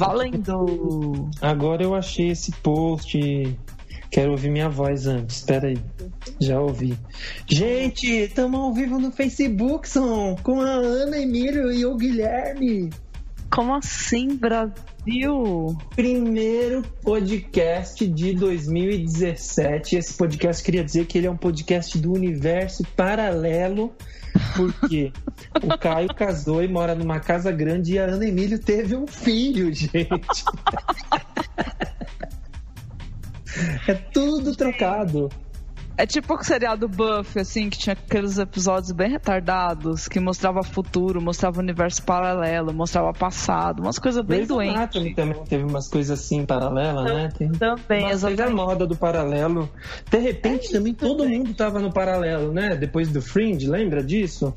Valendo! Agora eu achei esse post. Quero ouvir minha voz antes. Espera aí. Já ouvi. Gente, estamos ao vivo no Facebook, com a Ana Emílio e o Guilherme. Como assim, Brasil? Primeiro podcast de 2017. Esse podcast, queria dizer que ele é um podcast do universo paralelo, porque o Caio casou e mora numa casa grande e a Ana Emílio teve um filho, gente. É tudo trocado. É tipo o seriado Buffy, assim, que tinha aqueles episódios bem retardados, que mostrava futuro, mostrava universo paralelo, mostrava passado, umas coisas bem doentes. O Anatomy também teve umas coisas assim paralelas, né? Também, exatamente. A moda do paralelo. De repente, também todo mundo tava no paralelo, né? Depois do Fringe, lembra disso?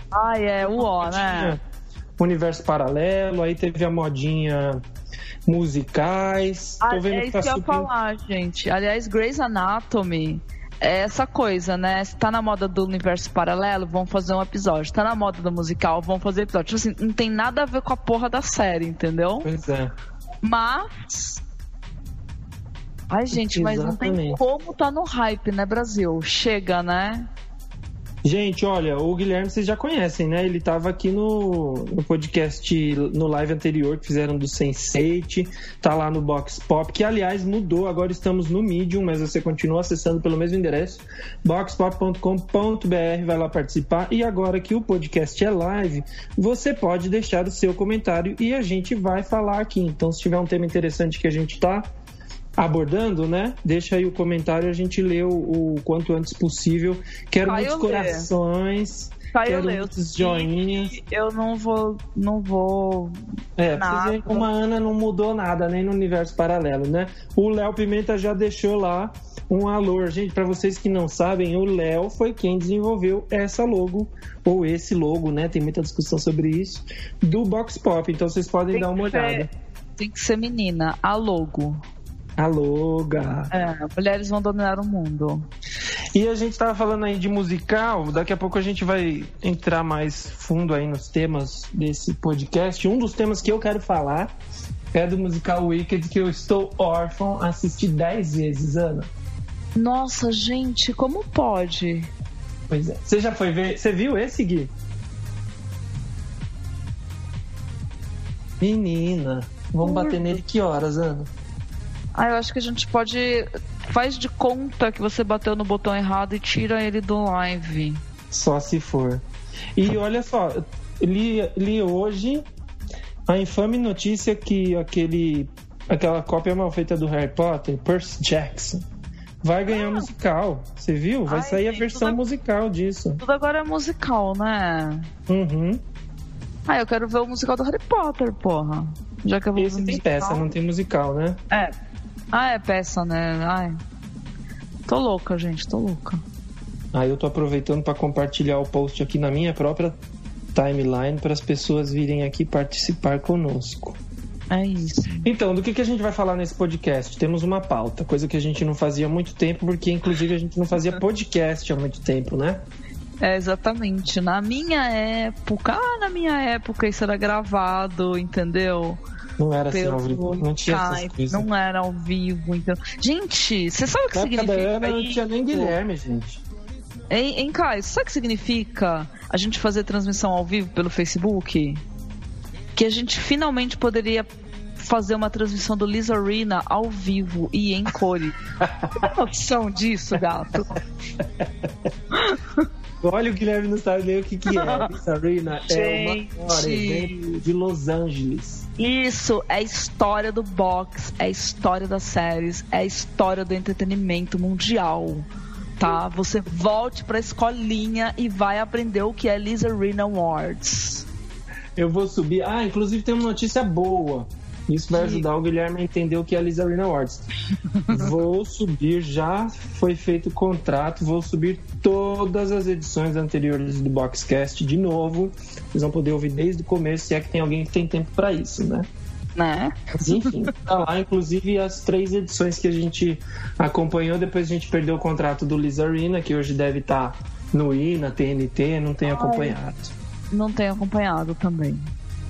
Né? Universo paralelo, aí teve a modinha musicais. Tô vendo isso que eu ia falar, gente. Aliás, Grey's Anatomy é essa coisa, né? Se tá na moda do universo paralelo, vão fazer um episódio. Tá na moda do musical, vão fazer episódio. Tipo assim, não tem nada a ver com a porra da série, entendeu? Pois é. Mas... Ai, gente, mas não tem como tá no hype, né, Brasil? Chega, né? Gente, olha, o Guilherme vocês já conhecem, né? Ele tava aqui no podcast, no live anterior que fizeram do Sense8, tá lá no Box Pop, que aliás mudou, agora estamos no Medium, mas você continua acessando pelo mesmo endereço, boxpop.com.br, vai lá participar, e agora que o podcast é live, você pode deixar o seu comentário e a gente vai falar aqui. Então, se tiver um tema interessante que a gente tá abordando, né? Deixa aí o comentário, a gente lê o quanto antes possível. Quero muitos corações, quero muitos joinhas. Eu não vou pra você ver como a Ana não mudou nada, nem no universo paralelo, né? O Léo Pimenta já deixou lá um alô. Gente, para vocês que não sabem, o Léo foi quem desenvolveu essa logo, ou esse logo, né? Tem muita discussão sobre isso, do Box Pop. Então vocês podem dar uma olhada. Tem que ser menina, a logo. Aloga. Mulheres vão dominar o mundo. E a gente tava falando aí de musical, daqui a pouco a gente vai entrar mais fundo aí nos temas desse podcast. Um dos temas que eu quero falar é do musical Wicked, que eu estou órfão, assisti 10 vezes, Ana. Nossa, gente, como pode? Pois é. Você já foi ver? Você viu esse, Gui? Menina, vamos bater nele que horas, Ana? Eu acho que a gente pode... Faz de conta que você bateu no botão errado e tira ele do live. Só se for. E olha só, li hoje a infame notícia que aquela cópia mal feita do Harry Potter, Percy Jackson, vai ganhar musical. Você viu? Vai sair a versão musical disso. Tudo agora é musical, né? Uhum. Eu quero ver o musical do Harry Potter, porra. Já que eu vou Esse tem peça, não tem musical, né? É peça, né? Tô louca, gente, tô louca. Eu tô aproveitando para compartilhar o post aqui na minha própria timeline para as pessoas virem aqui participar conosco. É isso. Então, do que a gente vai falar nesse podcast? Temos uma pauta, coisa que a gente não fazia há muito tempo, porque inclusive a gente não fazia podcast há muito tempo, né? Exatamente. Na minha época isso era gravado, entendeu? Não era assim ao vivo, não tinha essas coisas. Não era ao vivo, então... Gente, você sabe o que significa isso? Não tinha nem Guilherme, gente. Hein, Caio, sabe o que significa a gente fazer transmissão ao vivo pelo Facebook? Que a gente finalmente poderia fazer uma transmissão do Liz Arena ao vivo e em cores. Tem noção disso, gato? Olha, o Guilherme não sabe nem o que é. Liz Arena é uma evento de Los Angeles. Isso é a história do box, é a história das séries, é a história do entretenimento mundial, tá? Você volte pra escolinha e vai aprender o que é Liz Arena Awards. Eu vou subir... inclusive tem uma notícia boa. Isso vai ajudar o Guilherme a entender o que é a Liz Arena Awards. Vou subir, já foi feito o contrato, vou subir todas as edições anteriores do Boxcast de novo. Vocês vão poder ouvir desde o começo, se é que tem alguém que tem tempo para isso, né? Mas, enfim, tá lá, inclusive as 3 edições que a gente acompanhou, depois a gente perdeu o contrato do Liz Arena, que hoje deve estar no I, na TNT, não tem acompanhado. Não tenho acompanhado também.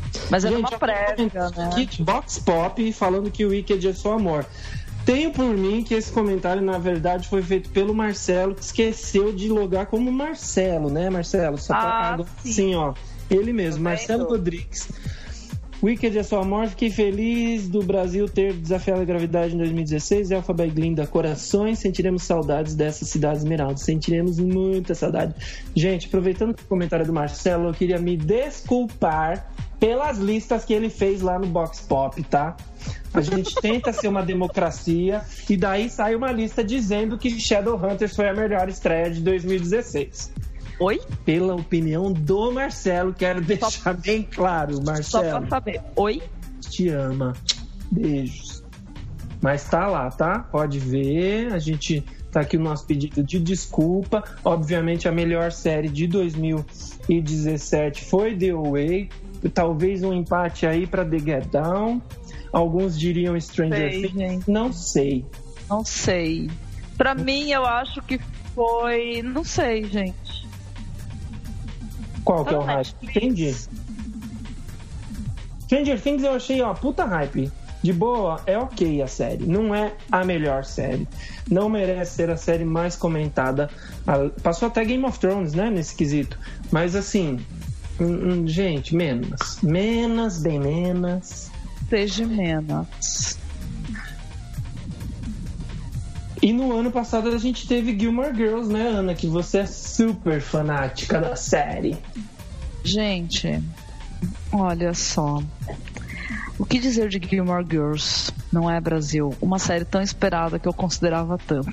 Mas era uma prévia, né? Kit Box Pop falando que o Wicked é só amor. Tenho por mim que esse comentário, na verdade, foi feito pelo Marcelo, que esqueceu de logar como Marcelo, né, Marcelo? Só tá sim, ó. Ele mesmo, Marcelo Rodrigues. Wicked é só amor, fiquei feliz do Brasil ter desafiado a gravidade em 2016. Elphaba e Glinda, corações, sentiremos saudades dessa cidade esmeralda. Sentiremos muita saudade. Gente, aproveitando o comentário do Marcelo, eu queria me desculpar pelas listas que ele fez lá no Box Pop, tá? A gente tenta ser uma democracia e daí sai uma lista dizendo que Shadowhunters foi a melhor estreia de 2016. Oi? Pela opinião do Marcelo, quero deixar bem claro, Marcelo. Só pra saber. Oi? Te ama. Beijos. Mas tá lá, tá? Pode ver. A gente tá aqui o nosso pedido de desculpa. Obviamente a melhor série de 2017 foi The Away. Talvez um empate aí pra The Get Down. Alguns diriam Stranger Things. Gente. Não sei. Não sei. Pra mim, eu acho que foi... Não sei, gente. Qual que é o hype? Entendi. Stranger Things eu achei, ó, puta hype. De boa, é ok a série. Não é a melhor série. Não merece ser a série mais comentada. Passou até Game of Thrones, né, nesse quesito. Mas assim, gente, menos. Menos, bem menos. Seja menos. E no ano passado a gente teve Gilmore Girls, né, Ana? Que você é super fanática da série. Gente, olha só. O que dizer de Gilmore Girls? Não é, Brasil? Uma série tão esperada que eu considerava tanto.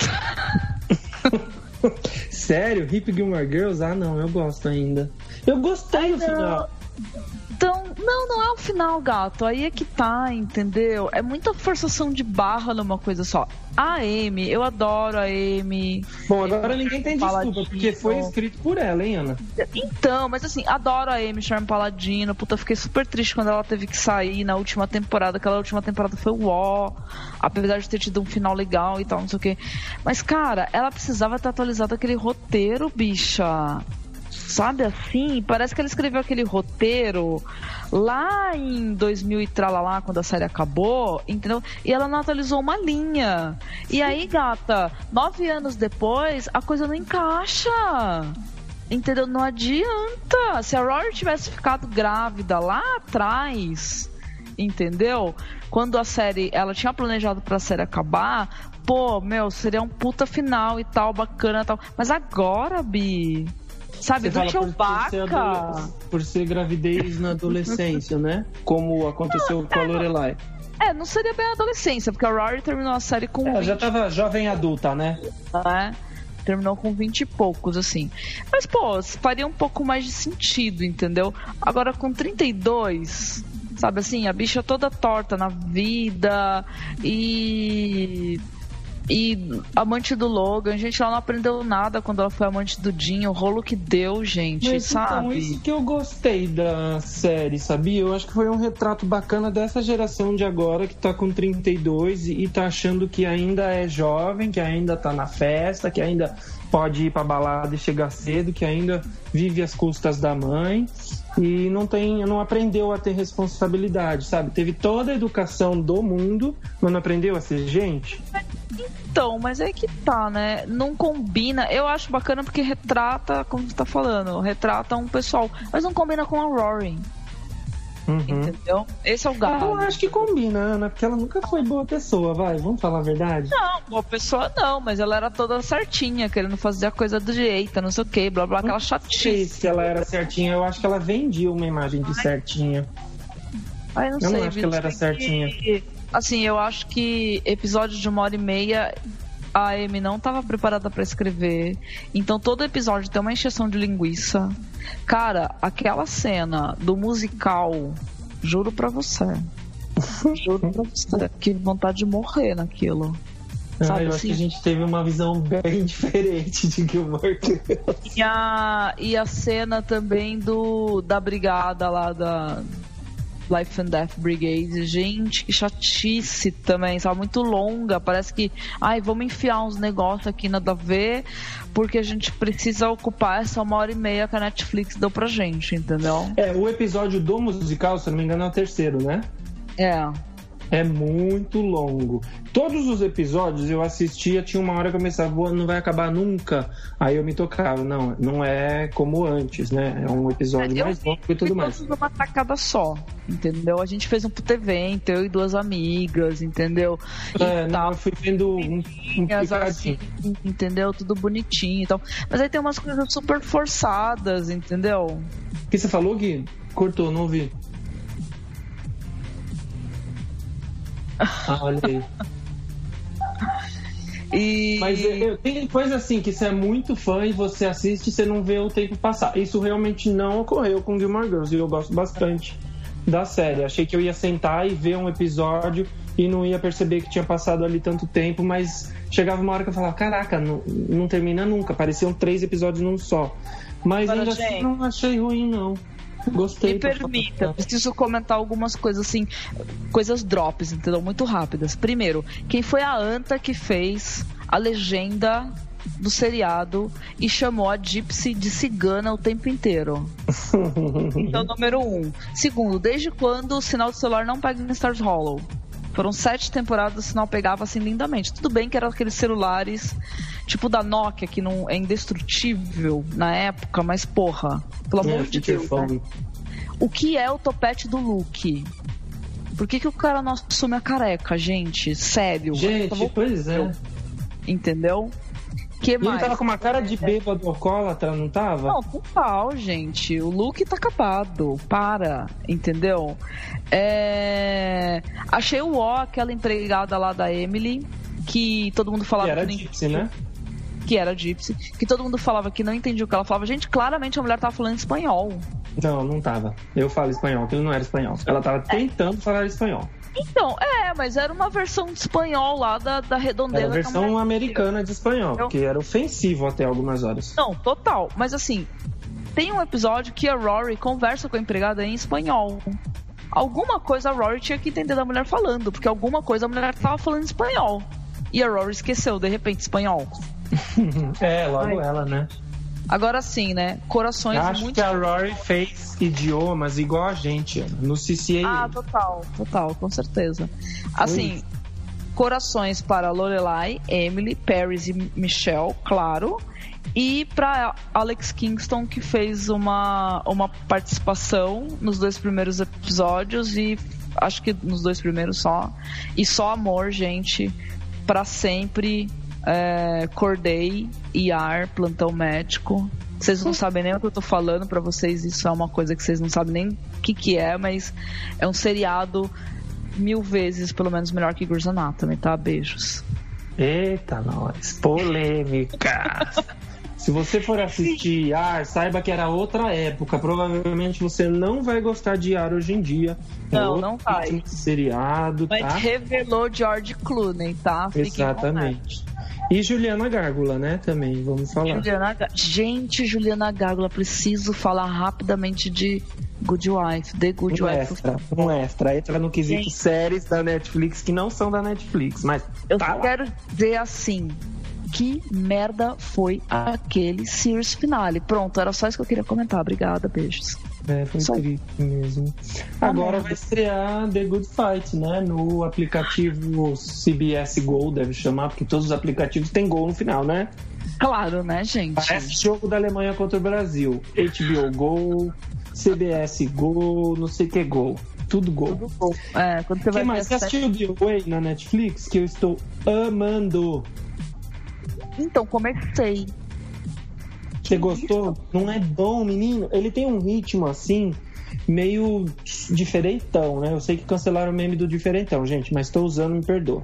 Sério? Hip Gilmore Girls? Ah, não, eu gosto ainda. Eu gostei do final. Então, não é o final, gato. Aí é que tá, entendeu? É muita forçação de barra numa coisa só. A Amy, eu adoro a Amy. Bom, agora ninguém tem desculpa, porque foi escrito por ela, hein, Ana? Então, mas assim, adoro a Amy Sherman Paladino. Puta, fiquei super triste quando ela teve que sair na última temporada. Aquela última temporada foi uó. Apesar de ter tido um final legal e tal, não sei o quê. Mas, cara, ela precisava ter atualizado aquele roteiro, bicha. Sabe assim? Parece que ela escreveu aquele roteiro lá em 2000 e tralalá, quando a série acabou, entendeu? E ela não atualizou uma linha. E aí, gata, 9 anos depois, a coisa não encaixa. Entendeu? Não adianta. Se a Rory tivesse ficado grávida lá atrás, entendeu? Quando a série, ela tinha planejado pra série acabar, pô, meu, seria um puta final e tal, bacana e tal. Mas agora, Bi... Sabe, do Chewbacca. Por ser gravidez na adolescência, né? Como aconteceu com a Lorelai. Não seria bem a adolescência, porque a Rory terminou a série com... Ela já tava jovem adulta, né? Terminou com 20 e poucos, assim. Mas, pô, faria um pouco mais de sentido, entendeu? Agora, com 32... Sabe assim, a bicha toda torta na vida e amante do Logan, gente, ela não aprendeu nada quando ela foi amante do Dean, o rolo que deu, gente, mas, sabe? Então, isso que eu gostei da série, sabia? Eu acho que foi um retrato bacana dessa geração de agora que tá com 32 e tá achando que ainda é jovem, que ainda tá na festa, que ainda pode ir pra balada e chegar cedo, que ainda vive às custas da mãe e não aprendeu a ter responsabilidade, sabe? Teve toda a educação do mundo, mas não aprendeu a ser gente. Então, mas é que tá, né? Não combina. Eu acho bacana porque retrata, como você tá falando, retrata um pessoal, mas não combina com a Rory. Entendeu? Esse é o gato. Eu acho que combina, Ana, porque ela nunca foi boa pessoa, vamos falar a verdade? Não, boa pessoa não, mas ela era toda certinha, querendo fazer a coisa do jeito, não sei o que, blá blá, aquela chatice. Se ela era certinha, eu acho que ela vendia uma imagem de certinha. Eu não acho que ela era certinha. Assim, eu acho que episódio de 1h30 a Amy não estava preparada para escrever. Então todo episódio tem uma encheção de linguiça. Cara, aquela cena do musical, juro pra você. Que vontade de morrer naquilo. Sabe, eu acho que a gente teve uma visão bem diferente de Gilmore Girls. E a cena também da brigada lá Life and Death Brigade. Gente, que chatice também, sabe? Muito longa. Parece que, vamos enfiar uns negócios aqui nada a ver, porque a gente precisa ocupar essa 1h30 que a Netflix deu pra gente, entendeu? O episódio do musical, se não me engano, é o 3º, né? É muito longo. Todos os episódios eu assistia, tinha uma hora que eu pensava, não vai acabar nunca. Aí eu me tocava, não é como antes, né? É um episódio mais longo e tudo mais. Uma tacada só, entendeu? A gente fez um puto evento, eu e 2 amigas, entendeu? Eu fui vendo um assim, entendeu? Tudo bonitinho e tal. Mas aí tem umas coisas super forçadas, entendeu? O que você falou, Gui? Cortou, não ouvi. Olha aí. Mas tem coisa assim que você é muito fã e você assiste e você não vê o tempo passar. Isso realmente não ocorreu com Gilmore Girls e eu gosto bastante da série. Achei que eu ia sentar e ver um episódio e não ia perceber que tinha passado ali tanto tempo, mas chegava uma hora que eu falava, caraca, não termina nunca. Pareciam 3 episódios num só. Mas ainda assim não achei ruim, não. Gostei. Me permita, preciso comentar algumas coisas assim, coisas drops, entendeu? Muito rápidas. Primeiro, quem foi a Anta que fez a legenda do seriado e chamou a Gypsy de cigana o tempo inteiro? Então, número 1. Segundo, desde quando o sinal do celular não pega em Stars Hollow? Foram 7 temporadas, o sinal pegava assim lindamente. Tudo bem que eram aqueles celulares tipo da Nokia, que não é indestrutível na época, mas porra, pelo amor de Deus, né? O que é o topete do Luke? Por que o cara não assume a careca, gente? Sério. Gente, pois é. Entendeu? Que mais? Ele tava com uma cara de bêbado alcoólatra, não tava? Não, total, gente. O Luke tá acabado. Para, entendeu? Achei aquela empregada lá da Emily, que todo mundo falava que era Gypsy, né? Que era Gypsy. Que todo mundo falava que não entendia o que ela falava. Gente, claramente a mulher tava falando espanhol. Não tava. Eu falo espanhol, aquilo não era espanhol. Ela tava tentando falar espanhol. Então, mas era uma versão de espanhol lá da redondeza. Era a versão americana de espanhol, porque era ofensivo até algumas horas. Não, total. Mas assim, tem um episódio que a Rory conversa com a empregada em espanhol. Alguma coisa a Rory tinha que entender da mulher falando, porque alguma coisa a mulher tava falando em espanhol. E a Rory esqueceu, de repente, espanhol. Logo ela, né? Agora sim, né? Corações acho muito... que a Rory fez idiomas igual a gente, no CCA. Total, com certeza. Assim, corações para Lorelai, Emily, Paris e Michelle, claro. E para Alex Kingston, que fez uma participação nos 2 primeiros episódios e acho que nos 2 primeiros só. E só amor, gente, para sempre. Corday, ER, Plantão Médico. Vocês não sabem nem o que eu tô falando, pra vocês isso é uma coisa que vocês não sabem nem o que é, mas é um seriado 1000 vezes pelo menos melhor que Grey's Anatomy, tá? Beijos. Eita, nós, polêmica. Se você for assistir ER, saiba que era outra época. Provavelmente você não vai gostar de ER hoje em dia. Não vai. Seriado, mas tá? Revelou George Clooney, tá? Exatamente. E Juliana Gárgula, né? Também, vamos falar. Juliana Gárgula, preciso falar rapidamente de Good Wife, The Good Wife. Um extra. Entra no quesito séries da Netflix que não são da Netflix, mas eu quero dizer assim, que merda foi aquele Sears Finale. Pronto, era só isso que eu queria comentar. Obrigada, beijos. Foi triste mesmo. Agora vai estrear The Good Fight, né? No aplicativo CBS Go, deve chamar, porque todos os aplicativos têm gol no final, né? Claro, né, gente? Parece jogo da Alemanha contra o Brasil. HBO Go, CBS Go, não sei o que Go. Tudo Go. Quando você vai mais? Você assistiu The Way na Netflix, que eu estou amando. Então, comecei. Você gostou? Não é bom, menino? Ele tem um ritmo assim, meio diferentão, né? Eu sei que cancelaram o meme do diferentão, gente, mas estou usando, me perdoa.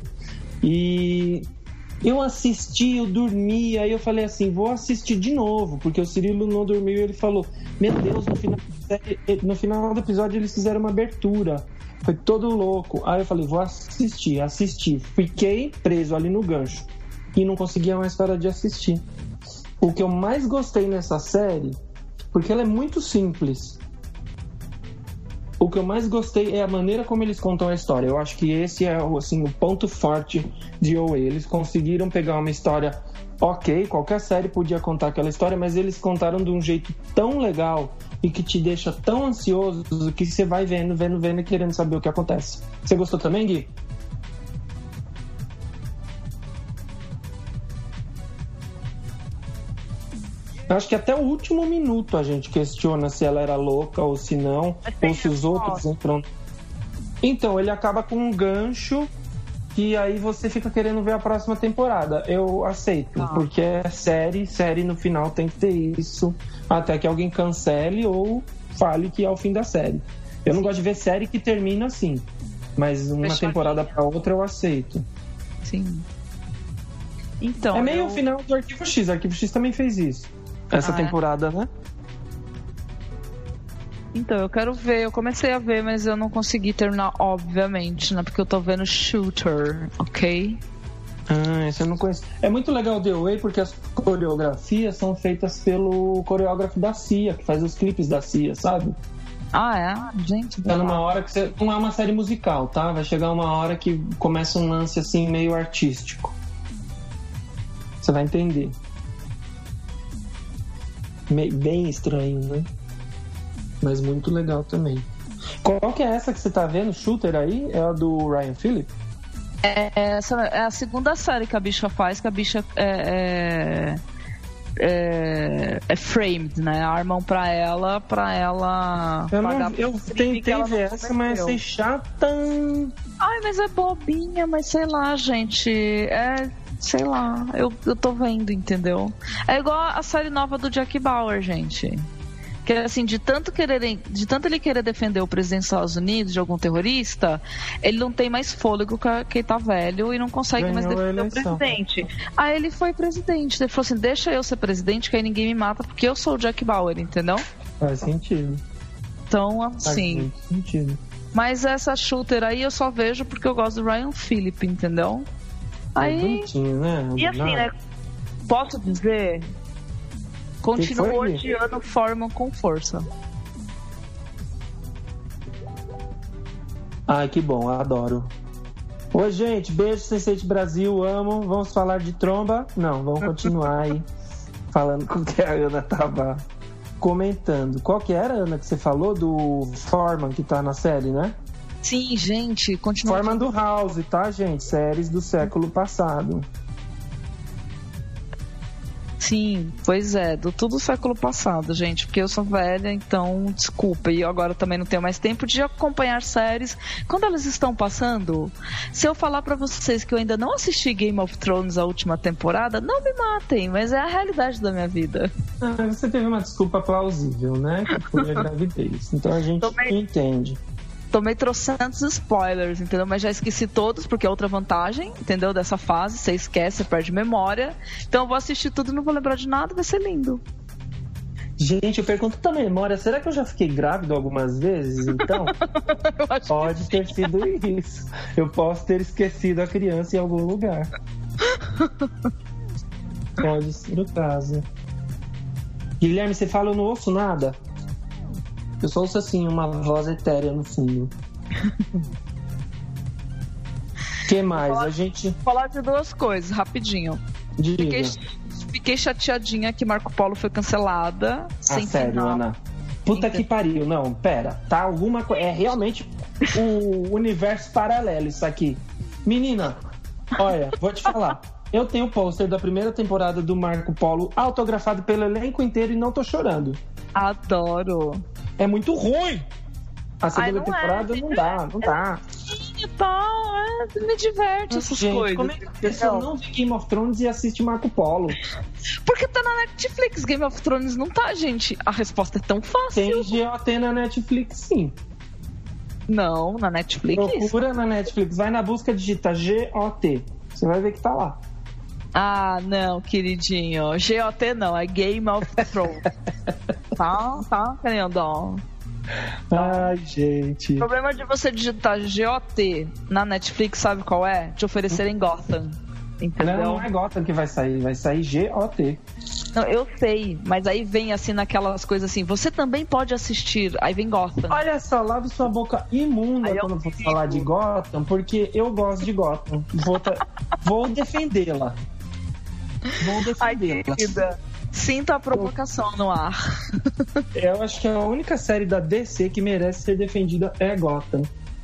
E eu assisti, eu dormi, aí eu falei assim, vou assistir de novo, porque o Cirilo não dormiu e ele falou, meu Deus, no final do episódio eles fizeram uma abertura. Foi todo louco. Aí eu falei, vou assistir. Fiquei preso ali no gancho e não conseguia mais parar de assistir. O que eu mais gostei nessa série, porque ela é muito simples. O que eu mais gostei é a maneira como eles contam a história. Eu acho que esse é assim, o ponto forte de OA. Eles conseguiram pegar uma história ok, qualquer série podia contar aquela história, mas eles contaram de um jeito tão legal e que te deixa tão ansioso que você vai vendo e querendo saber o que acontece. Você gostou também, Gui? Eu acho que até o último minuto a gente questiona se ela era louca ou se não, ou se os outros entram. Então, ele acaba com um gancho que aí você fica querendo ver a próxima temporada. Eu aceito, porque é série no final tem que ter isso, até que alguém cancele ou fale que é o fim da série. Eu não gosto de ver série que termina assim, mas uma temporada pra outra eu aceito. Sim. Então, é meio o final do Arquivo X. Arquivo X também fez isso. Essa temporada, né? Então, eu quero ver. Eu comecei a ver, mas eu não consegui terminar, obviamente, né? Porque eu tô vendo Shooter, ok? Esse eu não conheço. É muito legal o The Way porque as coreografias são feitas pelo coreógrafo da Cia, que faz os clipes da Cia, sabe? Gente. Tá numa hora que você... Não é uma série musical, tá? Vai chegar uma hora que começa um lance assim meio artístico. Você vai entender. Bem estranho, né? Mas muito legal também. Qual que é essa que você tá vendo? Shooter aí? É a do Ryan Phillippe? Essa é a segunda série que a bicha faz, que a bicha é framed, né? Armam pra ela eu tentei ver essa, mas achei chata. Mas é bobinha, mas sei lá, gente. Sei lá, eu tô vendo, entendeu? É igual a série nova do Jack Bauer, gente. Que assim, de tanto ele querer defender o presidente dos Estados Unidos de algum terrorista, ele não tem mais fôlego que ele tá velho e não consegue mais defender o presidente. Aí ele foi presidente. Ele falou assim, deixa eu ser presidente que aí ninguém me mata porque eu sou o Jack Bauer, entendeu? Faz sentido. Então, assim... Faz sentido. Mas essa Shooter aí eu só vejo porque eu gosto do Ryan Phillippe, entendeu? Aí... bonitinho, né? E assim, né? Posso dizer... Continuo odiando Foreman com força. Ai, que bom, adoro. Oi, gente, beijo, Sense8 Brasil, amo. Vamos falar de tromba? Não, vamos continuar aí falando com o que a Ana tava comentando. Qual que era, Ana, que você falou? Do Foreman que tá na série, né? Sim, gente, continua. Foreman do House, tá, gente? Séries do século passado. Sim, pois é, do tudo século passado, gente, porque eu sou velha, então desculpa, e eu agora também não tenho mais tempo de acompanhar séries quando elas estão passando. Se eu falar pra vocês que eu ainda não assisti Game of Thrones a última temporada, não me matem, mas é a realidade da minha vida. Você teve uma desculpa plausível, né? Que foi a gravidez, então a gente entende. Tomei trocentos spoilers, entendeu? Mas já esqueci todos, porque é outra vantagem, entendeu? Dessa fase, você esquece, você perde memória. Então eu vou assistir tudo e não vou lembrar de nada, vai ser lindo. Gente, eu pergunto da memória, será que eu já fiquei grávido algumas vezes, então? Pode ter sido isso. Eu posso ter esquecido a criança em algum lugar. Pode ser o caso. Guilherme, você fala, eu não ouço nada? Eu só ouço assim, uma voz etérea no fundo. O que mais? Vou falar de duas coisas, rapidinho. Fiquei chateadinha que Marco Polo foi cancelada. Sem sério, final. Ana? Puta que pariu. Não, pera. Tá alguma coisa... É realmente o universo paralelo isso aqui. Menina, olha, vou te falar. Eu tenho o pôster da primeira temporada do Marco Polo autografado pelo elenco inteiro e não tô chorando. Adoro. É muito ruim. A segunda temporada não dá. Me diverte essas coisas. Como é que a pessoa não vê Game of Thrones e assiste Marco Polo? Porque tá na Netflix. Game of Thrones não tá, gente. A resposta é tão fácil. Tem GOT na Netflix, sim. Não, na Netflix. Procura na Netflix. Vai na busca, digita GOT. Você vai ver que tá lá. Ah, não, queridinho. GOT não, é Game of Thrones. tá, querendo? Ai, gente. O problema de você digitar GOT na Netflix, sabe qual é? Te oferecerem Gotham. Entendeu? Não é Gotham que vai sair GOT. Não, eu sei, mas aí vem assim naquelas coisas assim, você também pode assistir, aí vem Gotham. Olha só, lave sua boca imunda quando for falar de Gotham, porque eu gosto de Gotham. Vou defendê-la. Ai, querida, sinta a provocação no ar. Eu acho que a única série da DC que merece ser defendida é Gotham.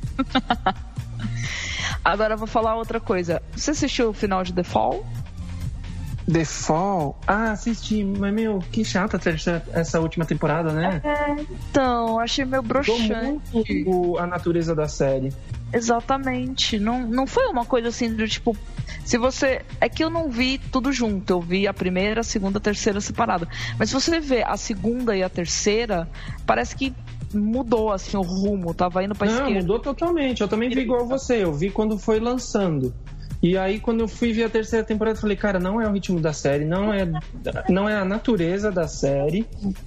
Agora eu vou falar outra coisa. Você assistiu o final de The Fall? The Fall? Ah, assisti, mas que chata essa última temporada, né? Então, achei meio broxante. Muito a natureza da série. Exatamente, não foi uma coisa assim do tipo, se você, é que eu não vi tudo junto, eu vi a primeira, a segunda, a terceira separada, mas se você vê a segunda e a terceira, parece que mudou assim o rumo, tava indo pra esquerda. Não, mudou totalmente, eu também vi igual você, eu vi quando foi lançando. E aí, quando eu fui ver a terceira temporada, eu falei, cara, não é o ritmo da série, não é a natureza da série.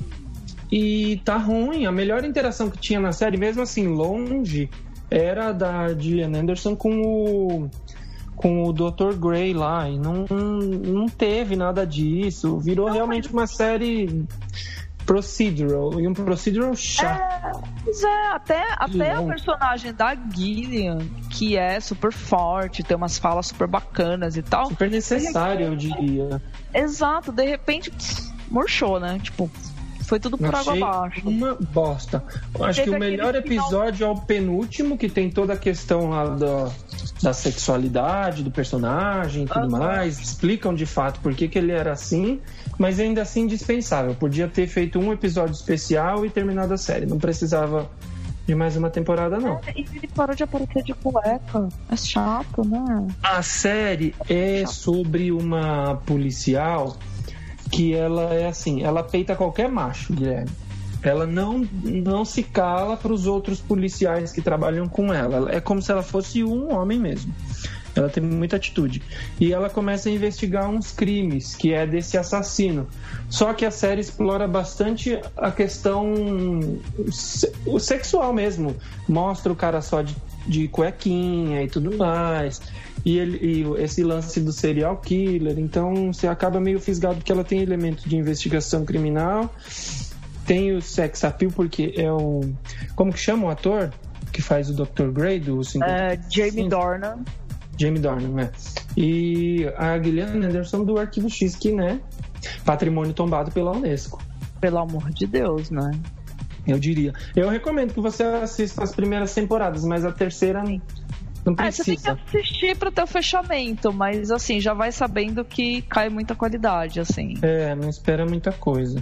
E tá ruim. A melhor interação que tinha na série, mesmo assim, longe, era da Gillian Anderson com o Dr. Grey lá. E não teve nada disso. Virou realmente uma série procedural. E um procedural chato. Pois é, até a personagem da Gillian, que é super forte, tem umas falas super bacanas e tal. Super necessário, eu diria. Exato, de repente murchou, né? Tipo, foi tudo por água abaixo. Uma bosta. Acho que o melhor episódio é o penúltimo, que tem toda a questão lá da sexualidade do personagem e tudo mais. Explicam de fato por que ele era assim, mas ainda assim indispensável. Podia ter feito um episódio especial e terminado a série. Não precisava de mais uma temporada, não. E ele parou de aparecer de cueca. É chato, né? A série é sobre uma policial que ela é assim, ela peita qualquer macho, Guilherme. Ela não se cala para os outros policiais que trabalham com ela. É como se ela fosse um homem mesmo. Ela tem muita atitude. E ela começa a investigar uns crimes, que é desse assassino. Só que a série explora bastante a questão sexual mesmo. Mostra o cara só de cuequinha e tudo mais. E esse lance do serial killer. Então você acaba meio fisgado porque ela tem elementos de investigação criminal. Tem o sex appeal, porque é o... Como que chama o ator que faz o Dr. Grey do 55? Jamie Dornan. Jamie Dornan, né? E a Gillian Anderson do Arquivo X, que, né? Patrimônio tombado pela Unesco. Pelo amor de Deus, né? Eu diria. Eu recomendo que você assista as primeiras temporadas, mas a terceira não precisa. Você tem que assistir para ter o fechamento, mas assim, já vai sabendo que cai muita qualidade, assim. Não espera muita coisa.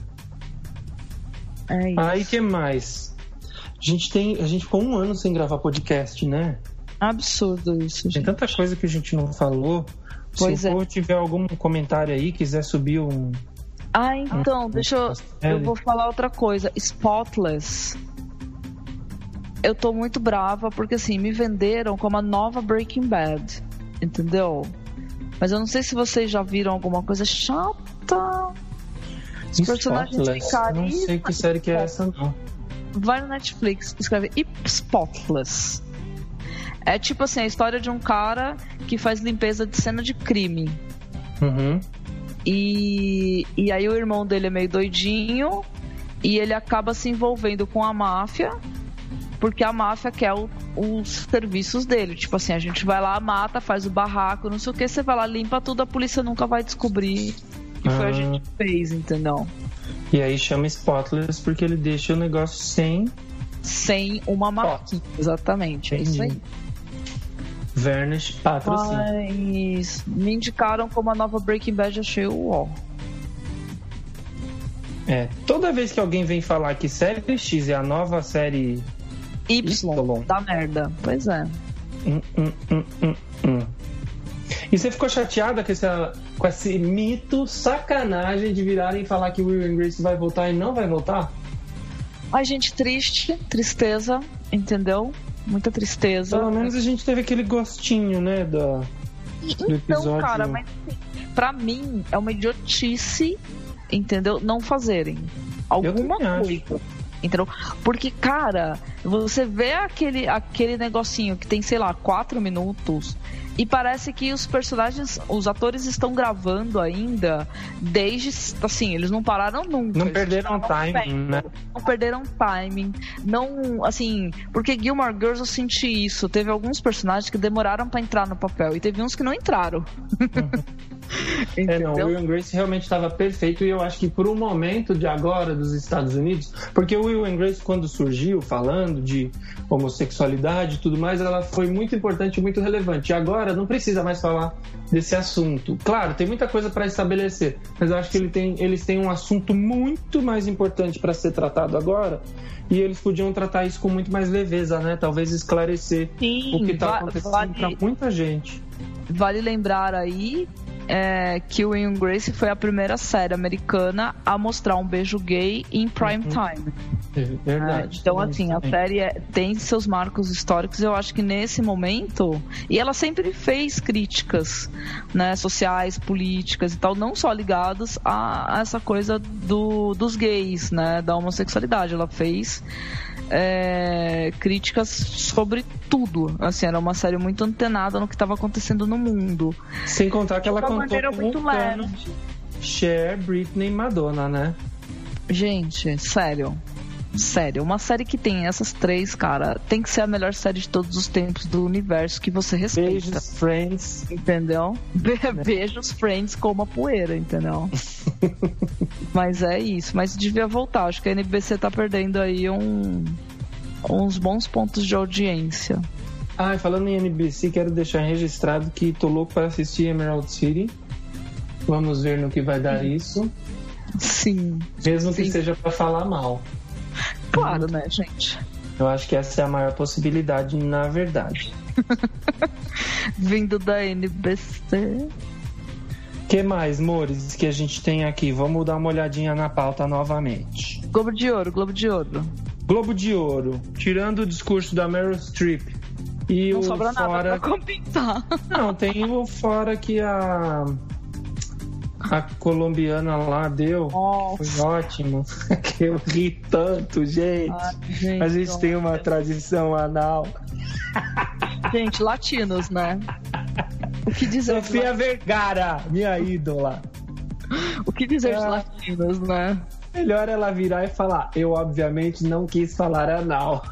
É isso. Aí, que mais? A gente ficou 1 ano sem gravar podcast, né? Absurdo isso, gente. Tem tanta coisa que a gente não falou. Se o povo tiver algum comentário aí, quiser subir um... então, eu vou falar outra coisa. Spotless. Eu tô muito brava porque, assim, me venderam como a nova Breaking Bad. Entendeu? Mas eu não sei se vocês já viram alguma coisa chata. Os personagens têm carisma. Não sei que série que é essa, não. Vai no Netflix, escreve Spotless. É tipo assim, a história de um cara que faz limpeza de cena de crime. Uhum. E aí o irmão dele é meio doidinho e ele acaba se envolvendo com a máfia, porque a máfia quer os serviços dele. Tipo assim, a gente vai lá, mata, faz o barraco, não sei o que, você vai lá, limpa tudo, a polícia nunca vai descobrir que foi a gente que fez, entendeu? E aí chama Spotless porque ele deixa o negócio sem uma marquinha. Exatamente, é isso aí. Vanish patrocínio. Mas me indicaram como a nova Breaking Bad, achei o ó. Toda vez que alguém vem falar que série X é a nova série Y. Da merda. Pois é. E você ficou chateada com esse mito sacanagem de virarem e falar que o Will and Grace vai voltar e não vai voltar? Ai, gente, tristeza, entendeu? Muita tristeza. Pelo menos a gente teve aquele gostinho, né, do episódio. Então, cara, mas pra mim é uma idiotice, entendeu? Não fazerem alguma coisa, entendeu? Porque, cara, você vê aquele negocinho que tem, sei lá, 4 minutos, E parece que os personagens, os atores estão gravando ainda desde, assim, eles não pararam nunca. Não perderam timing, né? Não perderam timing. Não, assim, porque Gilmore Girls eu senti isso. Teve alguns personagens que demoraram pra entrar no papel e teve uns que não entraram. Não, o Will and Grace realmente estava perfeito, e eu acho que por um momento de agora dos Estados Unidos, porque o Will and Grace, quando surgiu falando de homossexualidade e tudo mais, ela foi muito importante e muito relevante. E agora não precisa mais falar desse assunto. Claro, tem muita coisa para estabelecer, mas eu acho que eles têm um assunto muito mais importante para ser tratado agora, e eles podiam tratar isso com muito mais leveza, né? Talvez esclarecer o que está acontecendo para muita gente. Vale lembrar aí que o Will and Grace foi a primeira série americana a mostrar um beijo gay em prime time. Verdade. Então, assim, a série tem seus marcos históricos. Eu acho que nesse momento, e ela sempre fez críticas, né, sociais, políticas e tal, não só ligadas a essa coisa dos gays, né, da homossexualidade. Ela fez críticas sobre tudo. Assim, era uma série muito antenada no que estava acontecendo no mundo. Sem contar que ela contou muito leve. Cher, Britney e Madonna, né? Gente, sério, uma série que tem essas três, cara, tem que ser a melhor série de todos os tempos do universo que você respeita. Beijos, Friends. Entendeu? Beijos, Friends como a poeira, entendeu? Mas é isso. Mas devia voltar. Acho que a NBC tá perdendo aí uns bons pontos de audiência. Falando em NBC, quero deixar registrado que tô louco para assistir Emerald City. Vamos ver no que vai dar isso. Sim. Mesmo que seja para falar mal. Claro, né, gente? Eu acho que essa é a maior possibilidade, na verdade. Vindo da NBC. Que mais, Mores, que a gente tem aqui? Vamos dar uma olhadinha na pauta novamente. Globo de Ouro. Globo de Ouro. Tirando o discurso da Meryl Streep e não o sobra fora... nada pra compensar. Não, tem o fora que a colombiana lá deu. Nossa. Foi ótimo. Que eu ri tanto, gente. Gente, a gente tem uma tradição anal. Gente, latinos, né? O que dizer? Sofia Vergara, minha ídola. O que dizer de latinos, né? Melhor ela virar e falar: eu obviamente não quis falar anal.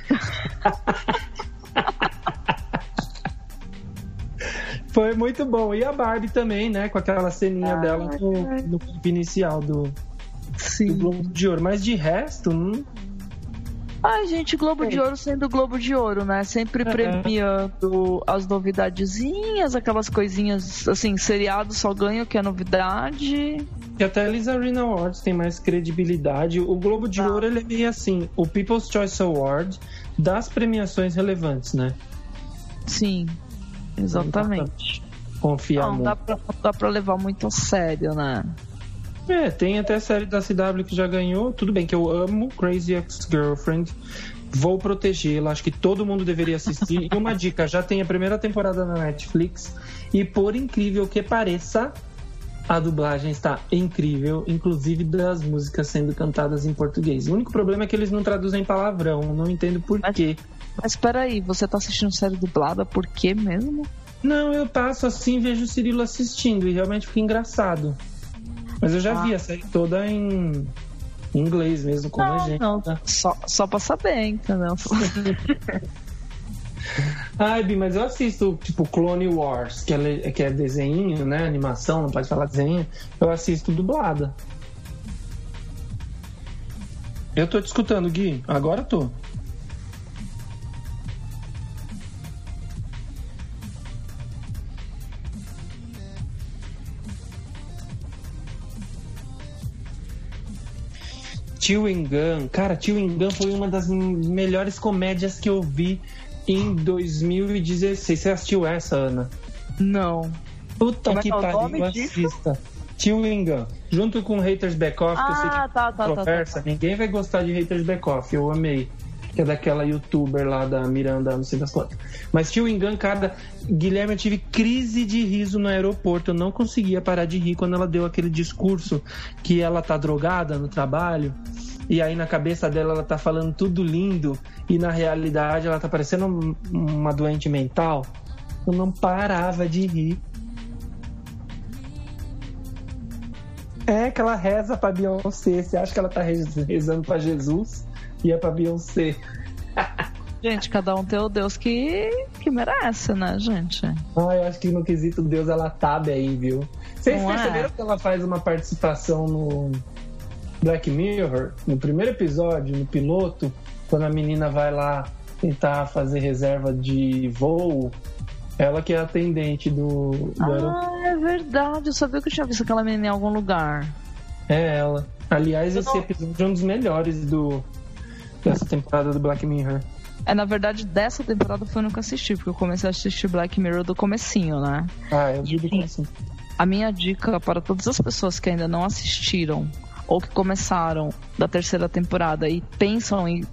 Foi muito bom. E a Barbie também, né? Com aquela ceninha dela no clipe inicial do Globo de Ouro. Mas de resto, gente, Globo de Ouro sendo Globo de Ouro, né? Sempre premiando as novidadezinhas, aquelas coisinhas, assim, seriado só ganha o que é novidade. E até a Lizarina Awards tem mais credibilidade. O Globo de Ouro, ele é meio assim, o People's Choice Award das premiações relevantes, né? Sim, exatamente. Confiar muito. Não dá pra levar muito a sério, né? Tem até a série da CW que já ganhou. Tudo bem que eu amo Crazy Ex-Girlfriend. Vou protegê-la. Acho que todo mundo deveria assistir. E uma dica, já tem a primeira temporada na Netflix. E por incrível que pareça, a dublagem está incrível. Inclusive das músicas sendo cantadas em português. O único problema é que eles não traduzem palavrão. Não entendo por quê. Mas peraí, você tá assistindo série dublada por quê mesmo? Não, eu passo assim, vejo o Cirilo assistindo. E realmente fica engraçado. Mas eu já vi a série toda em inglês mesmo, com legenda. Não, só pra saber, entendeu? Bi, mas eu assisto, tipo, Clone Wars, que é desenho, né? Animação, não pode falar desenho. Eu assisto dublada. Eu tô te escutando, Gui. Agora tô. Chewing Gun. Cara, Chewing Gun foi uma das melhores comédias que eu vi em 2016. Você assistiu essa, Ana? Não. Puta que pariu, assista. Chewing Gun. Junto com Haters Back Off, que eu sei que conversa. Ninguém vai gostar de Haters Back Off, eu amei. Que é daquela youtuber lá da Miranda, não sei das quantas. Mas Chewing Gun, cara, Guilherme, eu tive crise de riso no aeroporto. Eu não conseguia parar de rir quando ela deu aquele discurso que ela tá drogada no trabalho. E aí na cabeça dela ela tá falando tudo lindo. E na realidade ela tá parecendo uma doente mental. Eu não parava de rir. É que ela reza pra Beyoncé. Você acha que ela tá rezando pra Jesus? E é pra Beyoncé. Gente, cada um tem o Deus que merece, né, gente? Eu acho que no quesito Deus ela tá bem, viu? Vocês perceberam que ela faz uma participação no Black Mirror? No primeiro episódio, no piloto, quando a menina vai lá tentar fazer reserva de voo, ela que é a atendente do aeroporto. É verdade. Eu sabia que eu tinha visto aquela menina em algum lugar. É ela. Aliás, esse episódio é um dos melhores dessa temporada do Black Mirror. Na verdade, dessa temporada foi eu nunca assisti, porque eu comecei a assistir Black Mirror do comecinho, né? Eu vi do comecinho. A minha dica para todas as pessoas que ainda não assistiram ou que começaram da terceira temporada e pensam em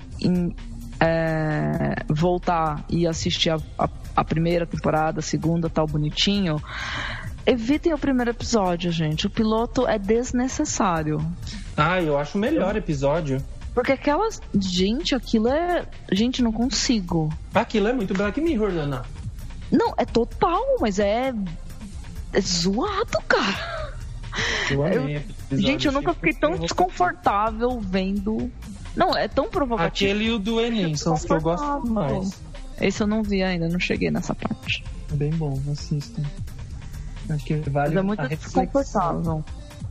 voltar e assistir a primeira temporada, a segunda, tal, bonitinho, evitem o primeiro episódio, gente. O piloto é desnecessário. Eu acho o melhor episódio. Porque aquilo é... Gente, não consigo. Aquilo é muito Black Mirror, Ana. Não, é total, mas é zoado, cara. Gente, eu nunca fiquei tão desconfortável vendo... Não, é tão provocativo. Aquele e o do Enem são os que eu gosto mais. Esse eu não vi ainda, não cheguei nessa parte. É bem bom, assistam. Acho que vale a muito desconfortável.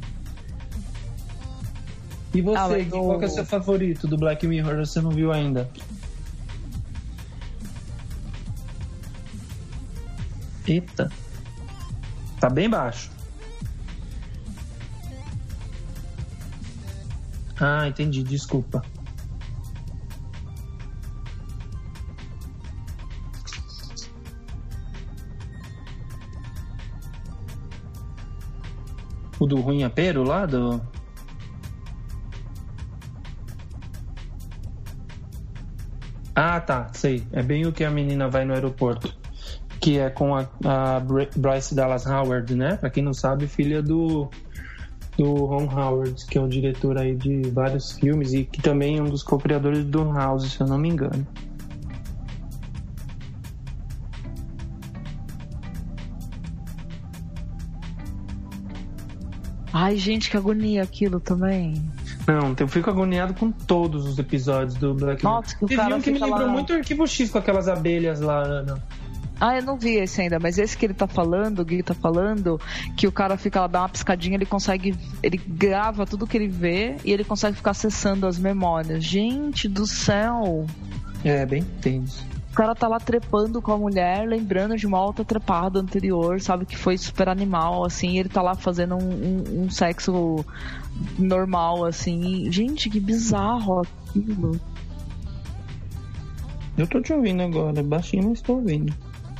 E você, qual que é o seu favorito do Black Mirror? Você não viu ainda? Eita. Tá bem baixo. Entendi, desculpa. O do Runhapeiro lá do... Tá, sei. É bem o que a menina vai no aeroporto. Que é com a Bryce Dallas Howard, né? Pra quem não sabe, filha do Ron Howard, que é o diretor aí de vários filmes e que também é um dos co-criadores do House, se eu não me engano. Ai, gente, que agonia aquilo também. Não, eu fico agoniado com todos os episódios do Black Mirror. Nossa, que o cara que me lembrou muito o Arquivo X com aquelas abelhas lá, Ana. Eu não vi esse ainda, mas esse que ele tá falando, o Gui tá falando, que o cara fica lá, dá uma piscadinha, ele grava tudo que ele vê e ele consegue ficar acessando as memórias. Gente do céu! É, bem tenso. O cara tá lá trepando com a mulher, lembrando de uma outra trepada anterior, sabe, que foi super animal, assim, e ele tá lá fazendo um sexo normal, assim. Gente, que bizarro aquilo. Eu tô te ouvindo agora, baixinho, mas tô ouvindo.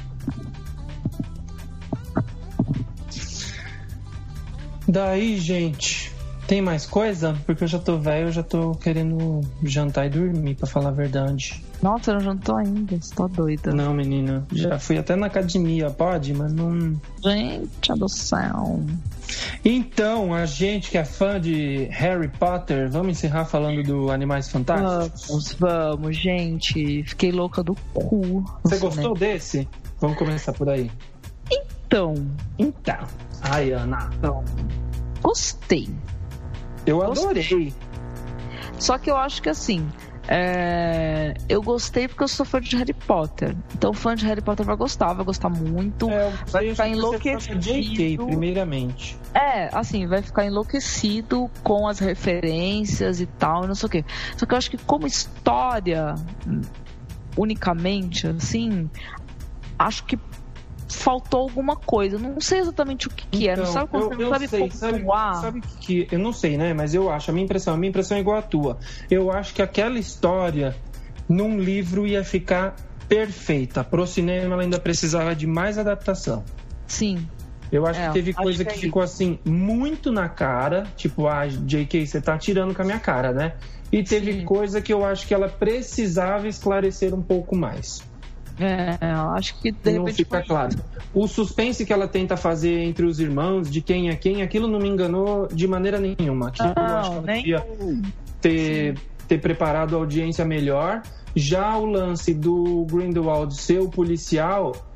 Daí, gente, tem mais coisa? Porque eu já tô velho, eu já tô querendo jantar e dormir, pra falar a verdade. Nossa, eu não jantou ainda, você tá doida. Não, menina, já fui até na academia, pode? Mas não... Gente do céu. Então, a gente que é fã de Harry Potter, vamos encerrar falando do Animais Fantásticos? Vamos, gente. Fiquei louca do cu. Você gostou desse? Vamos começar por aí. Então. Ai, Ana. Então. Gostei. Eu adorei. Só que eu acho que assim... eu gostei porque eu sou fã de Harry Potter. Então, fã de Harry Potter vai gostar muito. Vai ficar enlouquecido. JK, primeiramente. Assim, vai ficar enlouquecido com as referências e tal, não sei o quê. Só que eu acho que como história, unicamente, assim, acho que faltou alguma coisa. Não sei exatamente o que é. Não sabe quando você não sabe pontuar. Sabe que eu não sei, né? Mas eu acho, a minha impressão é igual à tua. Eu acho que aquela história num livro ia ficar perfeita. Pro cinema ela ainda precisava de mais adaptação. Sim. Eu acho que teve coisa que ficou assim muito na cara, tipo, JK, você tá tirando com a minha cara, né? E teve coisa que eu acho que ela precisava esclarecer um pouco mais. Eu acho que de não repente fica claro. O suspense que ela tenta fazer entre os irmãos, de quem é quem, aquilo não me enganou de maneira nenhuma. Aquilo eu acho que ela devia ter preparado a audiência melhor. Já o lance do Grindelwald ser o policial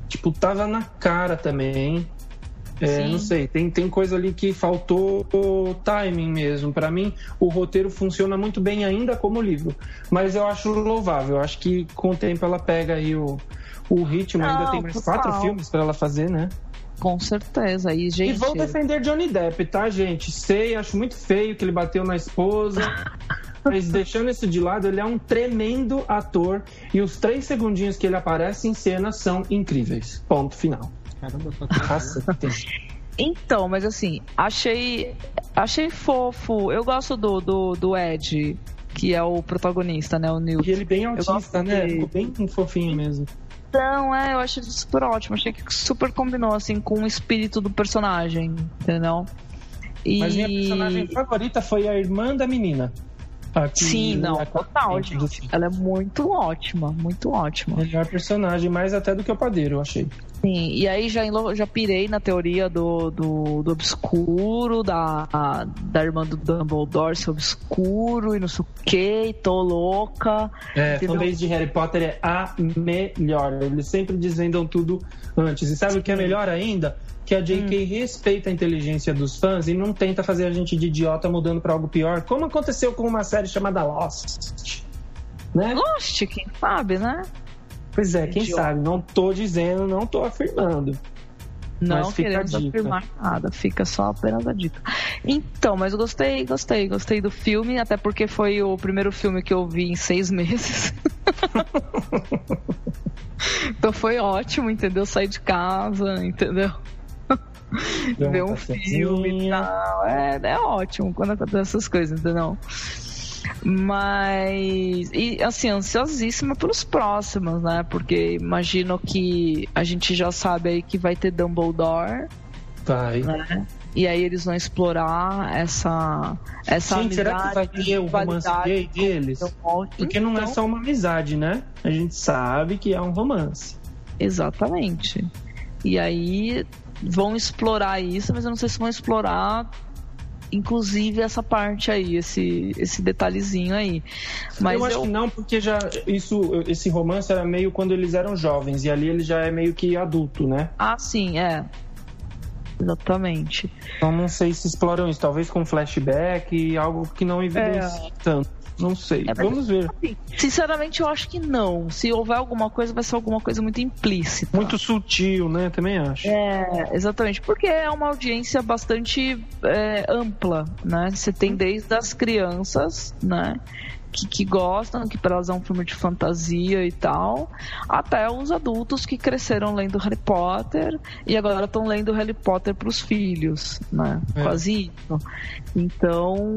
tipo, tava na cara também. Não sei, tem coisa ali que faltou timing mesmo. Pra mim, o roteiro funciona muito bem ainda como livro, mas eu acho louvável. Eu acho que com o tempo ela pega aí o ritmo. Ainda tem mais 4 filmes pra ela fazer, né? Com certeza. E, gente... E vou defender Johnny Depp, tá, gente? Acho muito feio que ele bateu na esposa. Mas deixando isso de lado, ele é um tremendo ator. E os 3 segundinhos que ele aparece em cena são incríveis. Ponto final. Caramba, então, mas assim, achei fofo. Eu gosto do Ed, que é o protagonista, né? O Newt. E ele bem autista, né? Ficou bem fofinho mesmo. Então, eu achei super ótimo. Achei que super combinou, assim, com o espírito do personagem, entendeu? Mas minha personagem favorita foi a irmã da menina. Sim, não, total, gente. Ela é muito ótima, muito ótima. Melhor personagem, mais até do que o padeiro, eu achei. Sim, e aí já pirei na teoria do obscuro, da irmã do Dumbledore ser obscuro e não sei o que, tô louca. A fanbase de Harry Potter é a melhor. Eles sempre desvendam tudo antes. E sabe o que é melhor ainda? Que a J.K. respeita a inteligência dos fãs e não tenta fazer a gente de idiota mudando pra algo pior, como aconteceu com uma série chamada Lost, né? Lost, quem sabe, né? Pois é, quem sabe? Não tô dizendo, não tô afirmando. Não queremos afirmar nada, fica só apenas a dica. Então, mas eu gostei do filme, até porque foi o primeiro filme que eu vi em 6 meses. Então foi ótimo, entendeu? Sair de casa, entendeu? Ver um filme e tal. É ótimo quando acontecem essas coisas, entendeu? Mas, e assim, ansiosíssima pelos próximos, né? Porque imagino que a gente já sabe aí que vai ter Dumbledore. Vai. Né? E aí eles vão explorar essa gente, amizade. Será que vai ter o romance gay deles? Porque não é só uma amizade, né? A gente sabe que é um romance. Exatamente. E aí vão explorar isso, mas eu não sei se vão explorar inclusive essa parte aí, esse detalhezinho aí. Mas eu acho que não, porque esse romance era meio quando eles eram jovens, e ali ele já é meio que adulto, né? Ah, sim, exatamente. Então não sei se exploram isso, talvez com flashback e algo que não evidencia tanto. Não sei, vamos ver. Assim, sinceramente, eu acho que não. Se houver alguma coisa, vai ser alguma coisa muito implícita. Muito sutil, né? Também acho. Exatamente. Porque é uma audiência bastante ampla, né? Você tem desde as crianças, né? Que gostam, que para elas é um filme de fantasia e tal, até os adultos que cresceram lendo Harry Potter e agora estão lendo Harry Potter para os filhos, né? Quase isso. Então,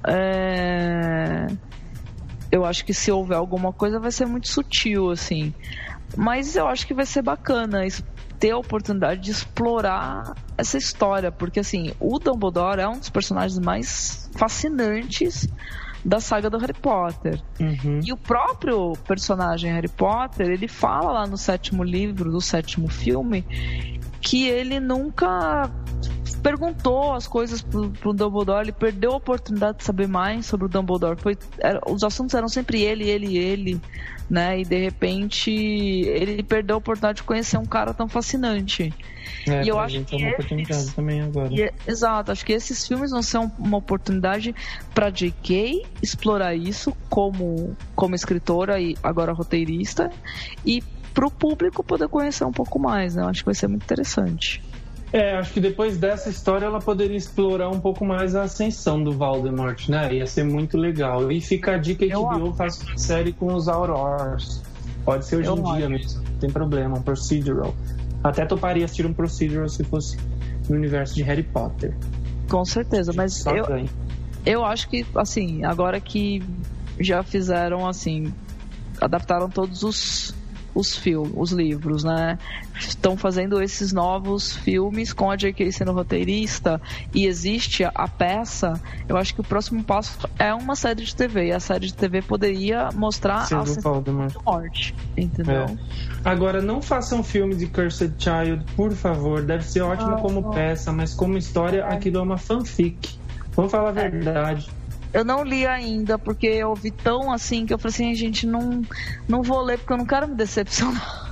eu acho que se houver alguma coisa vai ser muito sutil, assim. Mas eu acho que vai ser bacana ter a oportunidade de explorar essa história, porque assim, o Dumbledore é um dos personagens mais fascinantes da saga do Harry Potter. Uhum. E o próprio personagem Harry Potter, ele fala lá no 7º livro do 7º filme que ele nunca perguntou as coisas pro Dumbledore, ele perdeu a oportunidade de saber mais sobre o Dumbledore. Os assuntos eram sempre ele, né? E de repente ele perdeu a oportunidade de conhecer um cara tão fascinante. E eu acho que uma oportunidade também agora. Exato, acho que esses filmes vão ser uma oportunidade para J.K. explorar isso como escritora e agora roteirista, e pro público poder conhecer um pouco mais, né? Eu acho que vai ser muito interessante. Acho que depois dessa história ela poderia explorar um pouco mais a ascensão do Voldemort, né? Ia ser muito legal. E fica a dica que HBO faz uma série com os Aurors. Pode ser hoje em dia mesmo, não tem problema, um procedural. Até toparia assistir um procedural se fosse no universo de Harry Potter. Com certeza, mas eu acho que, assim, agora que já fizeram, assim, adaptaram todos os livros, né? Estão fazendo esses novos filmes com a J.K. sendo roteirista e existe a peça. Eu acho que o próximo passo é uma série de TV, e a série de TV poderia mostrar a ascensão da morte, entendeu? Agora, não façam filme de Cursed Child, por favor. Deve ser ótimo como peça, mas como história, aquilo é uma fanfic. Vamos falar a verdade. Eu não li ainda, porque eu ouvi tão assim que eu falei assim, gente, não vou ler porque eu não quero me decepcionar.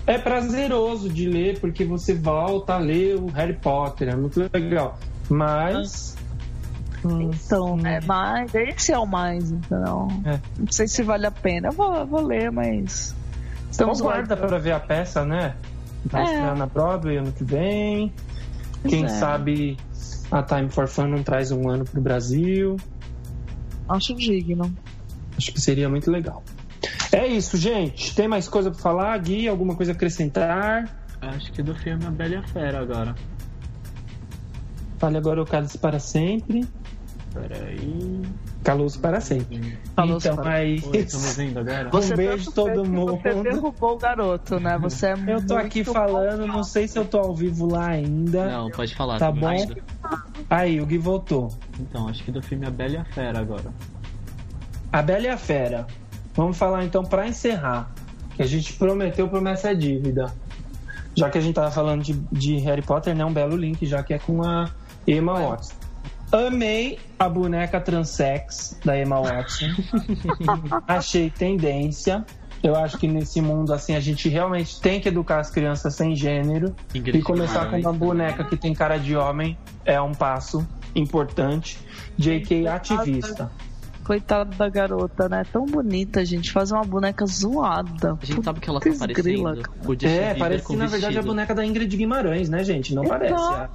é prazeroso de ler, porque você volta a ler o Harry Potter, é muito legal. Mas... Então, né? Mas esse é o mais, então. Não sei se vale a pena. Eu vou ler, mas. Estamos guarda para ver a peça, né? Vai estrear na Broadway ano que vem. Quem sabe a Time for Fun não traz um ano pro Brasil. Acho digno. Acho que seria muito legal. É isso, gente. Tem mais coisa pra falar, Gui? Alguma coisa a acrescentar? Acho que do filme A Bela e a Fera agora. Fale agora o Cálice para sempre. Peraí. Calou-se para sempre. Então, aí. Estamos indo agora? Um beijo todo mundo. Você derrubou o garoto, né? Você é Eu tô aqui falando, não sei se eu tô ao vivo lá ainda. Não, pode falar. Tá bom? Aí, o Gui voltou. Então, acho que do filme A Bela e a Fera agora. A Bela e a Fera. Vamos falar então para encerrar. Que a gente prometeu, promessa é dívida. Já que a gente tava falando de Harry Potter, né? Um belo link, já que é com a Emma Watson. Amei a boneca transex da Emma Watson. Achei tendência. Eu acho que nesse mundo, assim, a gente realmente tem que educar as crianças sem gênero. E começar com uma boneca que tem cara de homem é um passo importante. J.K. ativista. Coitada da garota, né? Tão bonita, gente. Faz uma boneca zoada. A gente sabe que ela tá parecendo. Parece na verdade a boneca da Ingrid Guimarães, né, gente? Não parece.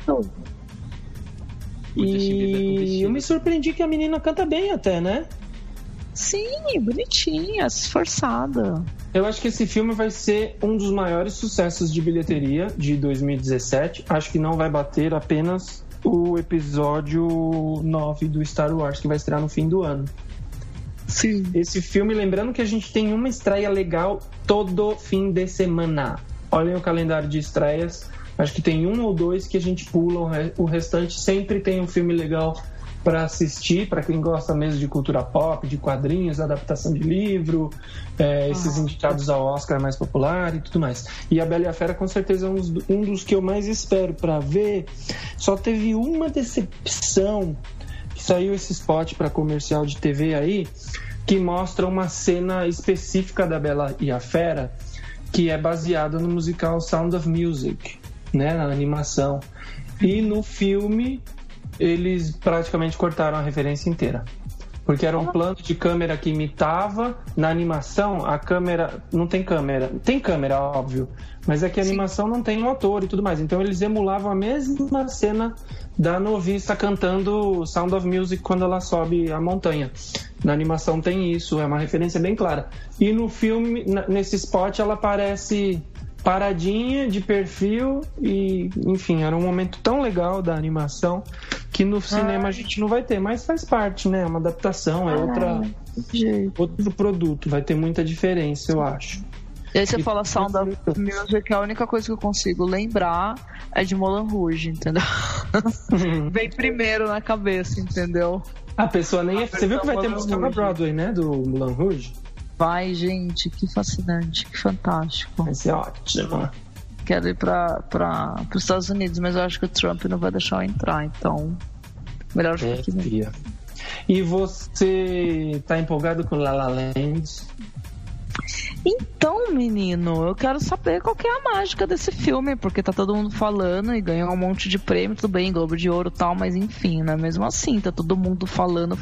E eu me surpreendi que a menina canta bem até, né? Sim, bonitinha, esforçada. Eu acho que esse filme vai ser um dos maiores sucessos de bilheteria de 2017. Acho que não vai bater apenas o episódio 9 do Star Wars, que vai estrear no fim do ano. Sim. Esse filme, lembrando que a gente tem uma estreia legal todo fim de semana. Olhem o calendário de estreias. Acho que tem um ou dois que a gente pula, o restante sempre tem um filme legal para assistir, para quem gosta mesmo de cultura pop, de quadrinhos, adaptação de livro, esses indicados ao Oscar mais popular e tudo mais. E A Bela e a Fera com certeza é um dos que eu mais espero para ver. Só teve uma decepção, que saiu esse spot para comercial de TV aí, que mostra uma cena específica da Bela e a Fera, que é baseada no musical Sound of Music, né, na animação. E no filme eles praticamente cortaram a referência inteira, porque era um plano de câmera que imitava. Na animação a câmera não tem câmera, tem câmera, óbvio, mas é que a animação não tem motor e tudo mais, então eles emulavam a mesma cena da noviça cantando Sound of Music quando ela sobe a montanha. Na animação tem isso, é uma referência bem clara. E no filme, nesse spot, ela aparece paradinha, de perfil, e enfim, era um momento tão legal da animação que no cinema a gente não vai ter, mas faz parte, né? É uma adaptação, é outro produto, vai ter muita diferença, eu acho. E aí você fala Sound of Music, a única coisa que eu consigo lembrar é de Moulin Rouge, entendeu? Vem primeiro na cabeça, entendeu? A pessoa nem é... Você viu que vai ter música na Broadway, né? Do Moulin Rouge? Vai, gente, que fascinante, que fantástico. Vai ser ótimo. Quero ir para os Estados Unidos, mas eu acho que o Trump não vai deixar eu entrar, então melhor ficar aqui mesmo. E você tá empolgado com La La Land? Então, menino, eu quero saber qual que é a mágica desse filme, porque tá todo mundo falando e ganhou um monte de prêmio, tudo bem, Globo de Ouro e tal, mas enfim, né? Mesmo assim, tá todo mundo falando.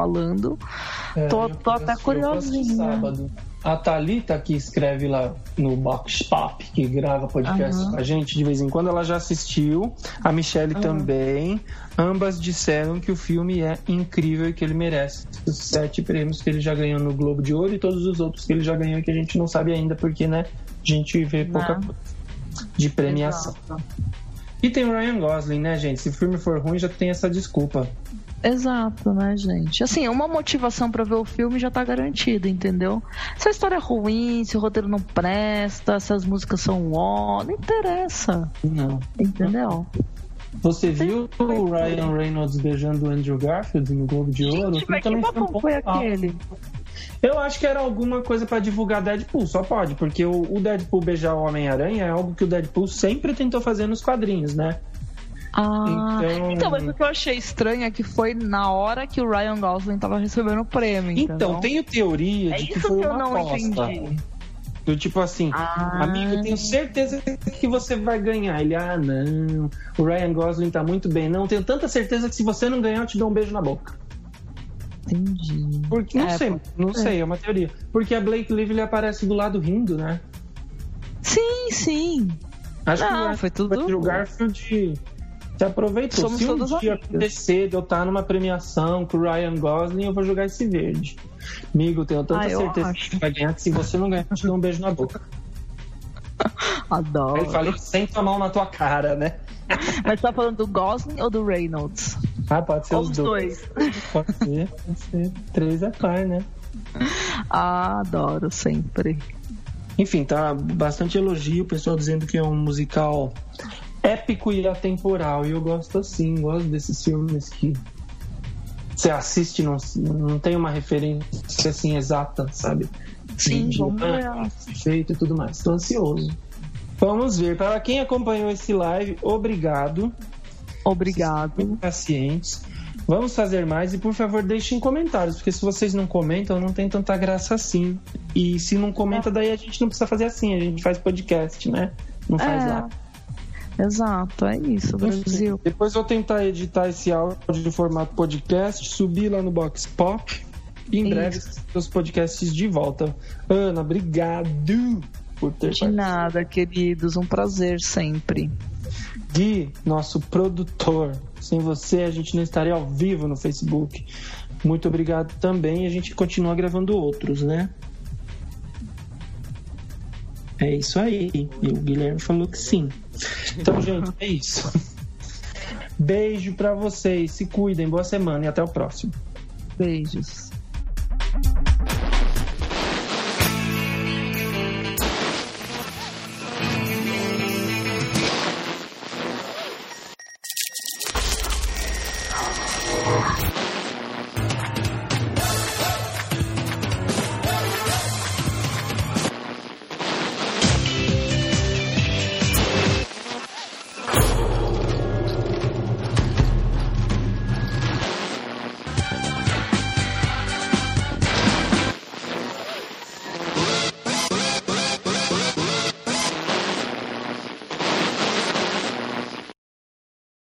Tô até curiosinha. A Thalita, que escreve lá no Box Pop, que grava podcast com a gente de vez em quando, ela já assistiu. A Michelle também. Ambas disseram que o filme é incrível e que ele merece os 7 prêmios que ele já ganhou no Globo de Ouro e todos os outros que ele já ganhou, que a gente não sabe ainda, porque, né, a gente vê pouca coisa de premiação. Exato. E tem o Ryan Gosling, né, gente? Se o filme for ruim, já tem essa desculpa. Exato, né, gente? Assim, uma motivação pra ver o filme já tá garantida, entendeu? Se a história é ruim, se o roteiro não presta, se as músicas são não interessa. Não. Entendeu? Você viu o Ryan Reynolds beijando o Andrew Garfield no Globo de Ouro? Gente, mas que bom foi aquele? Eu acho que era alguma coisa pra divulgar Deadpool, só pode, porque o Deadpool beijar o Homem-Aranha é algo que o Deadpool sempre tentou fazer nos quadrinhos, né? Então, mas o que eu achei estranho é que foi na hora que o Ryan Gosling tava recebendo o prêmio. Então, tenho teoria de que foi uma aposta. Do tipo assim, amigo, tenho certeza que você vai ganhar. Ele, não, o Ryan Gosling tá muito bem. Não, tenho tanta certeza que se você não ganhar, eu te dou um beijo na boca. Entendi. Porque, não sei, é uma teoria. Porque a Blake Lively aparece do lado rindo, né? Sim. Acho que foi tudo. O Garfield se aproveitou. Somos se um todos dia amigos. acontecer de eu estar numa premiação com o Ryan Gosling, eu vou jogar esse verde. Amigo, tenho tanta certeza que você vai ganhar que se você não ganhar, eu te dou um beijo na boca. Adoro. Ele falou, senta a mão na tua cara, né? Mas tá falando do Gosling ou do Reynolds? Pode ser Ou os os dois. Pode ser. 3 é par, né? Adoro sempre. Enfim, tá bastante elogio, o pessoal dizendo que é um musical épico e atemporal. E eu gosto assim, gosto desses filmes que você assiste, não tem uma referência assim exata, sabe? Sim, vamos ver. Feito e tudo mais. Estou ansioso. Vamos ver. Para quem acompanhou esse live, obrigado. Muito pacientes. Vamos fazer mais e, por favor, deixem comentários, porque se vocês não comentam, não tem tanta graça assim. E se não comenta, daí a gente não precisa fazer assim, a gente faz podcast, né? Não faz lá. Exato, é isso, Brasil. Depois eu vou tentar editar esse áudio de formato podcast, subir lá no Box Pop e em breve os podcasts de volta. Ana, obrigado por ter De nada, queridos, um prazer sempre. Gui, nosso produtor, sem você a gente não estaria ao vivo no Facebook. Muito obrigado também, a gente continua gravando outros, né? É isso aí. E o Guilherme falou que sim. Então, gente, é isso. Beijo pra vocês, se cuidem, boa semana e até o próximo. Beijos.